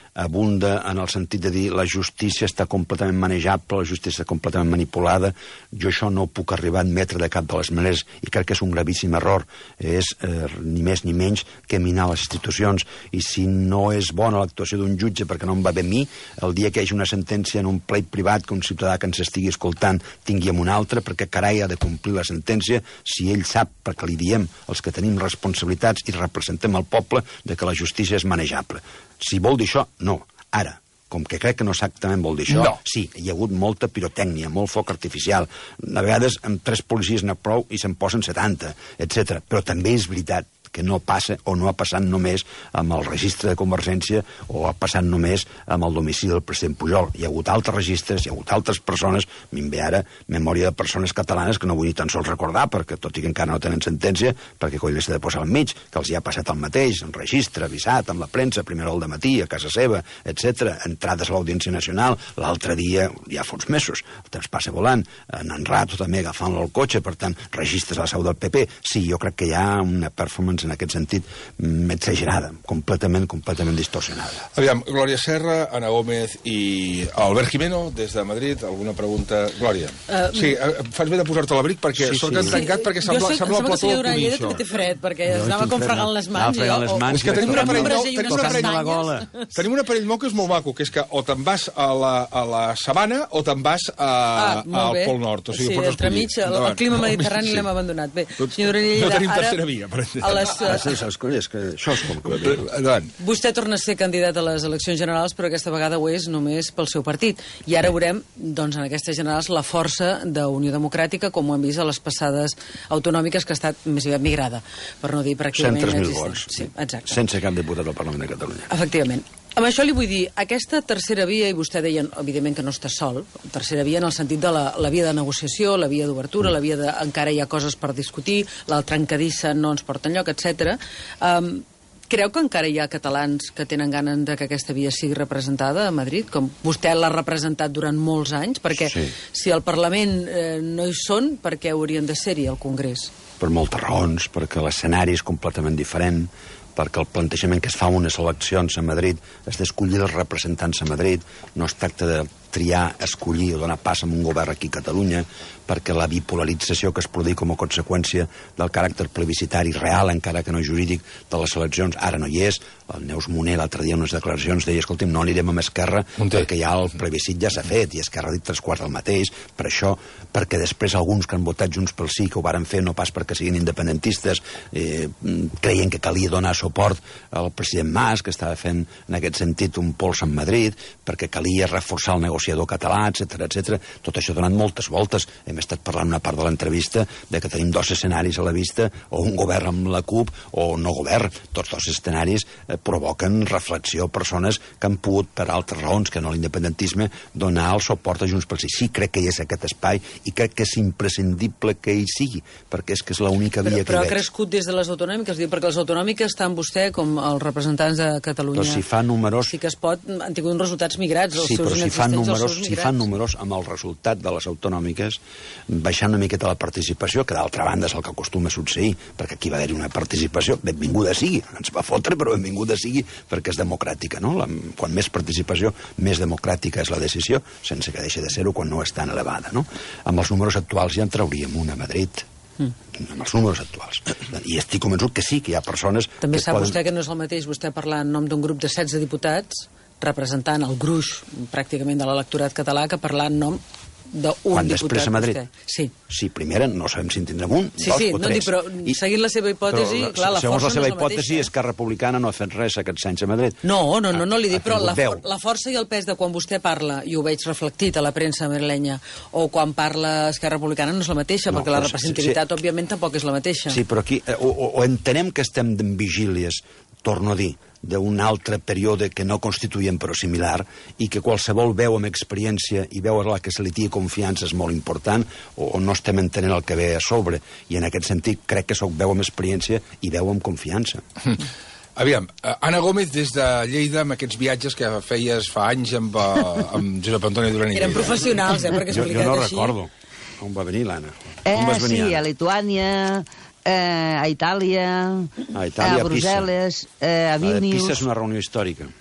abunda en el sentit de dir la justícia està completament manejable, la justícia està completament manipulada. Jo això no ho puc arribar a admetre de cap de les maneres i crec que és un gravíssim error. És eh, ni més ni menys que minar les institucions, i si no és bona l'actuació d'un jutge perquè no em va bé a mi, el dia que hi hagi una sentència en un pleit privat que un ciutadà que ens estigui escoltant tingui amb un altre, perquè carai ha de complir la sentència si ell sap, perquè li diem els que tenim responsabilitats i representem el poble, de que la justícia és manejable. Si vol dir això, no. Ara, com que crec que no exactament vol dir això, no. Sí, hi ha hagut molta pirotècnia, molt foc artificial. A vegades amb tres policies n'ha prou i se'n posen setanta, etcètera. Però també és veritat que no passa o no ha passat només amb el registre de Convergència o ha passat només amb el domicili del president Pujol. Hi ha hagut altres registres, hi ha hagut altres persones, a mi em ve ara memòria de persones catalanes que no vull ni tan sols recordar, perquè tot i que encara no tenen sentència, perquè coi les he de posar al mig, que els hi ha passat el mateix, en registre, avisat, amb la premsa, primera hora del matí, a casa seva, etcètera, entrades a l'Audiència Nacional, l'altre dia, ja fa uns mesos, el temps passa volant, en en Rato també agafant-lo al cotxe, per tant, registres a la seu del P P. Sí, jo crec que hi ha una performance en aquest sentit exagerada, completament, completament distorsionada. Aviam, Glòria Serra, Ana Gómez i Albert Jimeno, des de Madrid. Alguna pregunta? Glòria. Uh, sí, uh, fas bé de posar-te l'abric perquè sí, sóc sí. tancat, perquè sembla, soc, sembla el plató del Cuní, això. Jo sé que fred, perquè jo estava com fregant les mans. No, fregant les mans. És que tenim un aparell nou, tenim un aparell nou, tenim un aparell nou que és molt maco, que és que o te'n vas a la, a la sabana o te'n vas a, ah, al Pol Nord. O sigui, sí, entremig, el, el clima mediterrani sí. l'hem abandonat. Bé, senyora Lleida, no tenim tercera via, per exemple. Saps, és que això és com que... Vostè torna a ser candidat a les eleccions generals, però aquesta vegada ho és només pel seu partit. I ara veurem, doncs, en aquestes generals, la força d'Unió Democràtica, com ho hem vist a les passades autonòmiques, que ha estat més aviat migrada, per no dir pràcticament cent tres mil vots. Sí, exacte. Sense cap diputat al Parlament de Catalunya. Efectivament. Amb això li vull dir, aquesta tercera via, i vostè deia, evidentment, que no està sol, tercera via en el sentit de la, la via de negociació, la via d'obertura, mm. la via de encara hi ha coses per discutir, la trencadissa no ens porta enlloc, etcètera. Um, creu que encara hi ha catalans que tenen ganes de que aquesta via sigui representada a Madrid, com vostè l'ha representat durant molts anys? Perquè sí. si al Parlament eh, no hi són, per què haurien de ser-hi al Congrés? Per moltes raons, perquè l'escenari és completament diferent, perquè el plantejament que es fa unes eleccions a Madrid és d'escollir els representants a Madrid, no es tracta de triar, escollir o donar pas a un govern aquí a Catalunya, perquè la bipolarització que es produïa com a conseqüència del caràcter plebiscitari real, encara que no jurídic, de les eleccions, ara no hi és. El Neus Moner l'altre dia en unes declaracions deia, escolti'm, no anirem amb Esquerra perquè ja el plebiscit ja s'ha fet, i Esquerra ha dit tres quarts del mateix, per això, perquè després alguns que han votat Junts pel Sí, que ho varen fer no pas perquè siguin independentistes, eh, creien que calia donar suport al president Mas, que estava fent en aquest sentit un pols en Madrid, perquè calia reforçar el negociador català, etcètera, etcètera. Tot això ha donat moltes voltes. Hem estat parlant una part de l'entrevista de que tenim dos escenaris a la vista, o un govern amb la CUP o no govern. Tots dos escenaris eh, provoquen reflexió a persones que han pogut, per altres raons que no l'independentisme, donar el suport a Junts pel Sí. Sí, crec que hi és aquest espai i crec que és imprescindible que hi sigui, perquè és que és l'única via però, que però veig. Però ha crescut des de les autonòmiques, diu, perquè les autonòmiques estan vostè com els representants de Catalunya. Però si fa números... Sí que es pot, han tingut uns resultats migrats, els sí, seus inexistents, si fan números, els seus si fan números amb el resultat de les autonòmiques, baixant una miqueta la participació, que d'altra banda és el que acostuma a succeir, perquè aquí va haver-hi una participació, benvinguda sigui, ens va fotre, però benvinguda sigui, perquè és democràtica, no? La, quan més participació, més democràtica és la decisió, sense que deixi de ser-ho quan no és tan elevada, no? Amb els números actuals ja en trauríem una a Madrid, mm. amb els números actuals. I estic convençut que sí, que hi ha persones... També que sap poden... vostè que no és el mateix vostè parlar en nom d'un grup de setze diputats, representant el gruix, pràcticament, de l'electorat català, que parlar en nom d'un Quan diputat. després a Madrid? Vostè. Sí. Sí, primera, no sabem si en tindrem un, sí, dos sí, o no tres. Dic, però I, seguint la seva hipòtesi, però, clar, la segons força la seva no és hipòtesi, la Esquerra Republicana no ha fet res aquests anys a Madrid. No, no, no, no li dic, però la, for la força i el pes de quan vostè parla, i ho veig reflectit a la premsa madrilenya, o quan parla Esquerra Republicana no és la mateixa, no, perquè la representativitat, sí, òbviament, tampoc és la mateixa. Sí, però aquí, o, o entenem que estem en vigílies, torno a dir, d'un altre període que no constituïen però similar, i que qualsevol veu amb experiència i veu a la que se li tingui confiança és molt important, o, o no estem entenent el que ve a sobre, i en aquest sentit crec que soc veu amb experiència i veu amb confiança. Aviam, Ana Gómez des de Lleida, amb aquests viatges que feies fa anys amb, amb Josep Antoni Duran i Lleida. Eren professionals, eh, perquè jo, explicat jo no així. recordo on va venir l'Anna. Eh, on vas venir, sí, Anna? a Lituània, eh, a Itàlia, a, Itàlia, a Brussel·les, eh, a Vilnius. La de Vilnius. Pisa és una reunió històrica.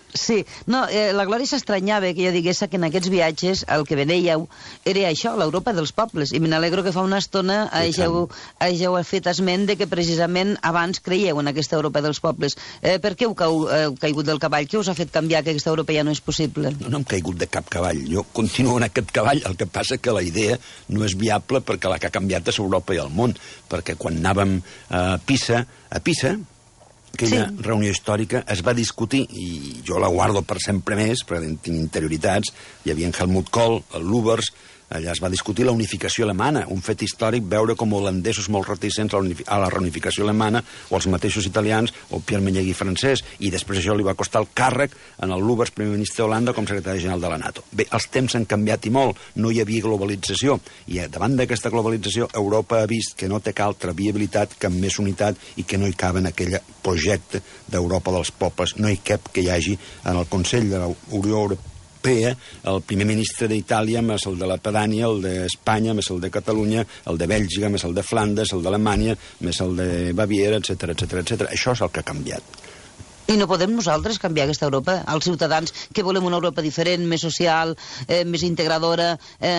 Sí, no, eh, la Glòria s'estranyava que jo digués que en aquests viatges el que vedèieu era això, l'Europa dels pobles, i me n'alegro que fa una estona hàgeu, hàgeu fet esment de que precisament abans creieu en aquesta Europa dels pobles. Eh, per què heu, cau, heu caigut del cavall? Què us ha fet canviar que aquesta Europa ja no és possible? No, no hem caigut de cap cavall, jo continuo en aquest cavall, el que passa que la idea no és viable perquè la que ha canviat és Europa i el món, perquè quan anàvem a Pisa, a Pisa, aquella sí. reunió històrica es va discutir, i jo la guardo per sempre més, perquè tinc interioritats, hi havia en Helmut Kohl, el Lubbers, allà es va discutir la unificació alemana, un fet històric, veure com holandesos molt reticents a la reunificació alemana, o els mateixos italians, o Pierre Menegui francès, i després això li va costar el càrrec en el Lubbers, primer ministre d'Holanda, com secretari general de la NATO. Bé, els temps han canviat i molt, no hi havia globalització, i davant d'aquesta globalització Europa ha vist que no té altra viabilitat que amb més unitat i que no hi cabe en aquell projecte d'Europa dels pobles, no hi cap que hi hagi en el Consell de la Unió Europea el primer ministre d'Itàlia més el de la Pedània, el d'Espanya més el de Catalunya, el de Bèlgica més el de Flandes, el d'Alemanya més el de Baviera, etcètera, etcètera, etcètera. Això és el que ha canviat. I no podem nosaltres canviar aquesta Europa? Els ciutadans que volem una Europa diferent, més social, eh, més integradora,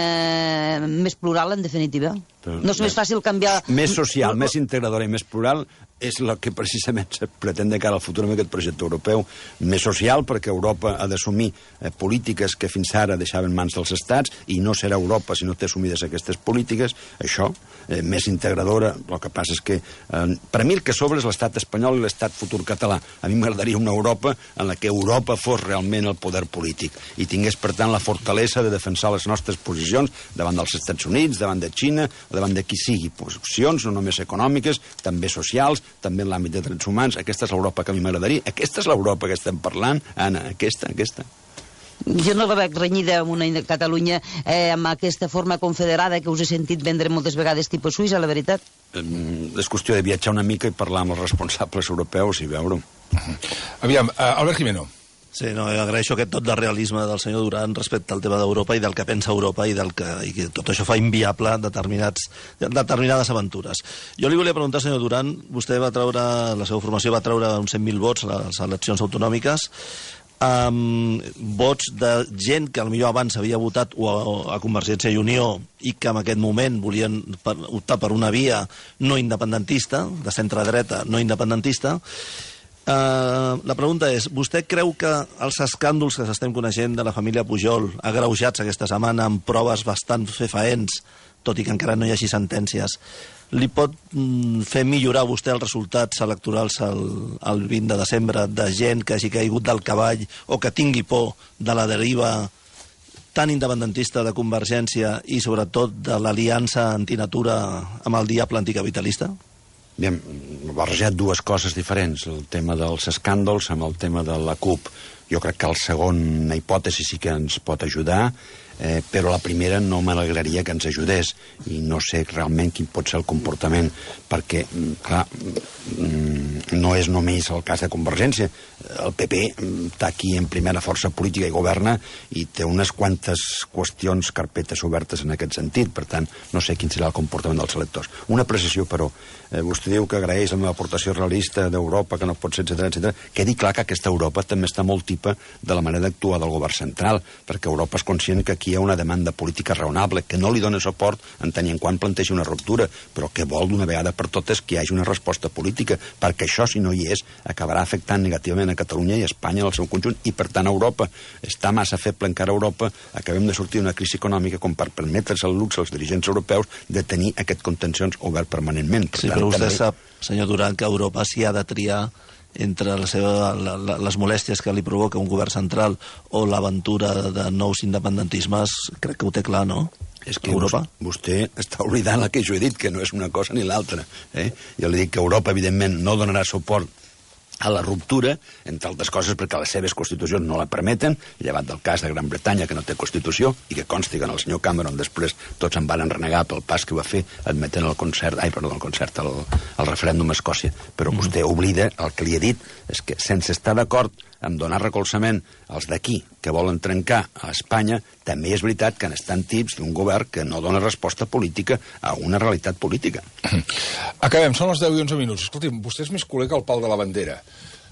eh, més plural, en definitiva? Però, no és més fàcil canviar... Més social, més integradora i més plural és el que precisament se pretén de cara al futur amb aquest projecte europeu. Més social, perquè Europa ha d'assumir eh, polítiques que fins ara deixaven mans dels estats, i no serà Europa si no té assumides aquestes polítiques. Això, eh, més integradora, el que passa és que eh, per a mi el que sobre és l'estat espanyol i l'estat futur català. A mi m'agradaria una Europa en la que Europa fos realment el poder polític i tingués, per tant, la fortalesa de defensar les nostres posicions davant dels Estats Units, davant de Xina, o davant de qui sigui. Posicions no només econòmiques, també socials, també en l'àmbit de drets humans. Aquesta és l'Europa que a mi m'agradaria. Aquesta és l'Europa que estem parlant, Anna, aquesta, aquesta. Jo no la veig renyida amb una Catalunya eh, amb aquesta forma confederada que us he sentit vendre moltes vegades tipus Suïssa, la veritat. Eh, és qüestió de viatjar una mica i parlar amb els responsables europeus i veure-ho. Uh-huh. Aviam, uh, Albert Jimeno. Sí, no, agraeixo aquest tot de realisme del senyor Duran respecte al tema d'Europa i del que pensa Europa i del que, i que tot això fa inviable determinats, determinades aventures. Jo li volia preguntar, senyor Duran, vostè va treure, la seva formació va treure uns cent mil vots a les eleccions autonòmiques, um, vots de gent que potser abans havia votat o a, a Convergència i Unió i que en aquest moment volien per, optar per una via no independentista, de centre-dreta no independentista. Uh, la pregunta és, vostè creu que els escàndols que s'estem coneixent de la família Pujol, agreujats aquesta setmana amb proves bastant fefaents, tot i que encara no hi hagi sentències, li pot mm, fer millorar vostè els resultats electorals el, el vint de desembre de gent que hagi caigut del cavall o que tingui por de la deriva tan independentista de Convergència i sobretot de l'aliança antinatura amb el diable anticapitalista? Bien, he barrejat dues coses diferents, el tema dels escàndols amb el tema de la CUP. Jo crec que el segon hipòtesi sí que ens pot ajudar, eh, però la primera no m'alegraria que ens ajudés i no sé realment quin pot ser el comportament, perquè, clar, no és només el cas de Convergència. El P P està aquí en primera força política i governa i té unes quantes qüestions, carpetes obertes en aquest sentit. Per tant, no sé quin serà el comportament dels electors. Una precisió, però, eh, vostè diu que agraeix la meva aportació realista d'Europa, que no pot ser, etcètera, etcètera. Quedi clar que aquesta Europa també està molt tipa de la manera d'actuar del govern central, perquè Europa és conscient que aquí hi ha una demanda política raonable, que no li dona suport en tenir en quant planteja una ruptura, però que vol d'una vegada per totes que hi hagi una resposta política, perquè això, si no hi és, acabarà afectant negativament a Catalunya i a Espanya en el seu conjunt, i per tant Europa està massa feble encara. Europa acabem de sortir d'una crisi econòmica com per permetre's el luxe als dirigents europeus de tenir aquest contencions obert permanentment. Per sí, tant, però vostè també... sap, senyor Duran, que Europa s'hi ha de triar entre la seva, la, la, les molèsties que li provoca un govern central o l'aventura de nous independentismes. Crec que ho té clar, no? És que Europa? Vostè està oblidant el que jo he dit, que no és una cosa ni l'altra. Eh? Jo li dic que Europa, evidentment, no donarà suport a la ruptura, entre altres coses perquè les seves constitucions no la permeten, llevat del cas de Gran Bretanya, que no té constitució, i que consti que en el senyor Cameron després tots en van renegar pel pas que va fer admetent el concert, ai, perdó, el concert, el, el referèndum a Escòcia. Però mm. vostè oblida, el que li he dit és que sense estar d'acord amb donar recolzament als d'aquí que volen trencar a Espanya, també és veritat que n'estan tips d'un govern que no dona resposta política a una realitat política. Acabem, són les deu i onze minuts. Escolti'm, vostè és més culer que el pal de la bandera.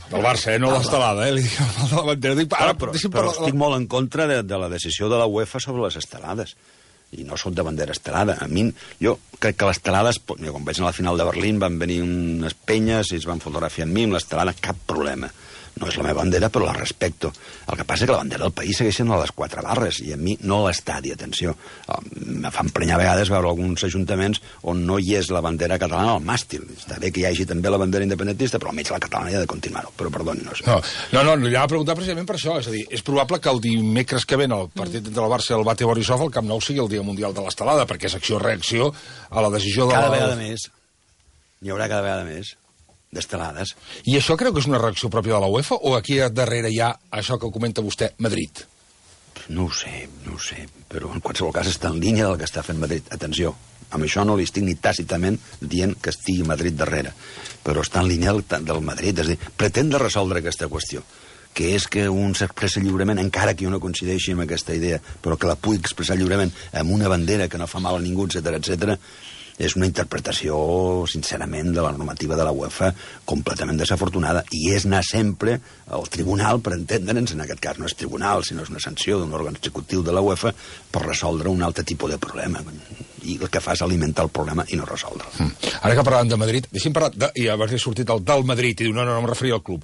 Del Barça, eh? No l'estelada, eh? Li dic el de la bandera. Dic, ara, però, deixa'm però parlar- estic molt en contra de, de la decisió de la UEFA sobre les estelades. I no sóc de bandera estelada. A mi, jo crec que l'estelada... Quan vaig anar a la final de Berlín, van venir unes penyes i es van fotografiar amb mi, amb l'estelada, cap problema. No és la meva bandera, però la respecto. El que passa és que la bandera del país segueix sent a les quatre barres, i a mi no l'estadi, atenció. Me fa emprenyar a vegades veure alguns ajuntaments on no hi és la bandera catalana al màstil. Està bé que hi hagi també la bandera independentista, però almenys la catalana hi ha de continuar-ho. Però perdoni, no sé. No, no, no, li anava a preguntar precisament per això. És a dir, és probable que el dimecres que ve, el partit entre el Barça i el Bate Borisov, el Camp Nou sigui el Dia Mundial de l'Estelada, perquè és acció-reacció a la decisió de Cada la... vegada més. N'hi haurà cada vegada més d'estelades. I això creu que és una reacció pròpia de la UEFA o aquí darrere hi ha això que comenta vostè, Madrid? No ho sé, no ho sé, però en qualsevol cas està en línia del que està fent Madrid. Atenció, amb això no li estic ni tàcitament dient que estigui Madrid darrere, però està en línia del, del Madrid, és a dir, pretén de resoldre aquesta qüestió, que és que un s'expressa lliurement, encara que jo no coincideixi amb aquesta idea, però que la pugui expressar lliurement amb una bandera que no fa mal a ningú, etcètera, etcètera, és una interpretació, sincerament, de la normativa de la UEFA completament desafortunada, i és anar sempre al tribunal, per entendre'ns, en aquest cas no és tribunal, sinó és una sanció d'un òrgan executiu de la UEFA per resoldre un altre tipus de problema. I el que fa és alimentar el problema i no resoldre'l. Mm. Ara que parlàvem de Madrid, deixi'm parlar, de, i abans he sortit el del Madrid, i diu, no, no, no em referia al club.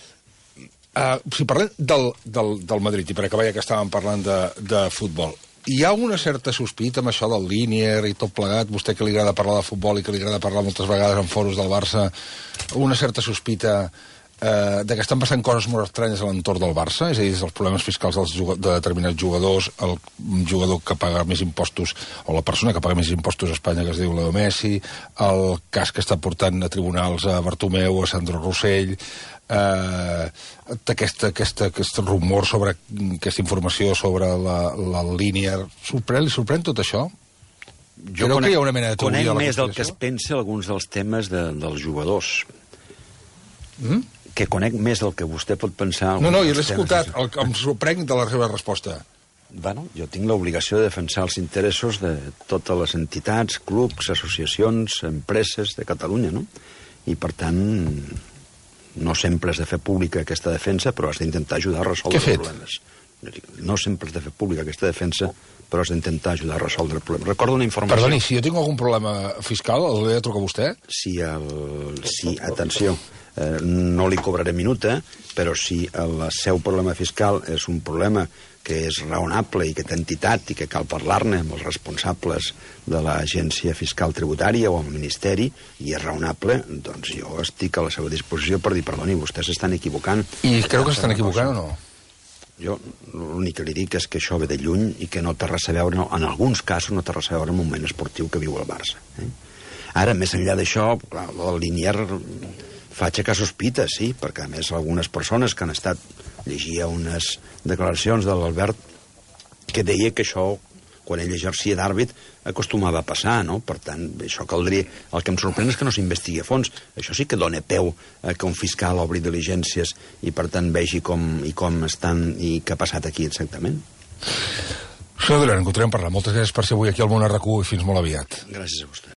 Uh, si parlem del, del, del Madrid, i per acabar ja que estàvem parlant de, de futbol, hi ha una certa sospita amb això del Línier i tot plegat, vostè que li agrada parlar de futbol i que li agrada parlar moltes vegades en foros del Barça, una certa sospita eh, de que estan passant coses molt estranyes a l'entorn del Barça, és a dir, els problemes fiscals dels de determinats jugadors, el jugador que paga més impostos, o la persona que paga més impostos a Espanya, que es diu Leo Messi, el cas que està portant a tribunals a Bartomeu, a Sandro Rossell, eh, d'aquesta aquesta, aquest rumor sobre aquesta informació sobre la, la línia. Sorprèn, li sorprèn tot això? Jo Creu conec, que hi ha una mena de teoria conec a la més del que es conspiració? pensa alguns dels temes de, dels jugadors. Mm? Que conec més del que vostè pot pensar. No, no, alguns jo l'he dels escoltat, temes. el, em sorprenc de la seva resposta. Bueno, jo tinc l'obligació de defensar els interessos de totes les entitats, clubs, associacions, empreses de Catalunya, no? I, per tant, no sempre has de fer pública aquesta defensa, però has d'intentar ajudar a resoldre Què ha fet? problemes. No sempre has de fer pública aquesta defensa, però has d'intentar ajudar a resoldre problemes. Recordo una informació... Perdoni, si jo tinc algun problema fiscal, l'he de trucar a vostè? Si, el, si atenció, eh, no li cobraré minuta, però si el seu problema fiscal és un problema que és raonable i que té entitat i que cal parlar-ne amb els responsables de l'agència fiscal tributària o amb el Ministeri, i és raonable, doncs jo estic a la seva disposició per dir, perdoni, vostès s'estan equivocant. I creu que s'estan equivocant o no? Jo l'únic que li dic és que això ve de lluny i que no té res a veure, no, en alguns casos no té res a veure amb un moment esportiu que viu el Barça. Eh? Ara, més enllà d'això, clar, el Linier fa aixecar sospites, sí, perquè a més algunes persones que han estat... Llegia unes declaracions de l'Albert que deia que això, quan ell exercia d'àrbit, acostumava a passar, no? Per tant, això caldria... El que em sorprèn és que no s'investigui a fons. Això sí que dona peu a que un fiscal obri diligències i, per tant, vegi com, i com estan i què ha passat aquí exactament. Senyor Duran, encontrarem parlar. Moltes gràcies per ser avui aquí al Món a RAC u i fins molt aviat. Gràcies a vostè.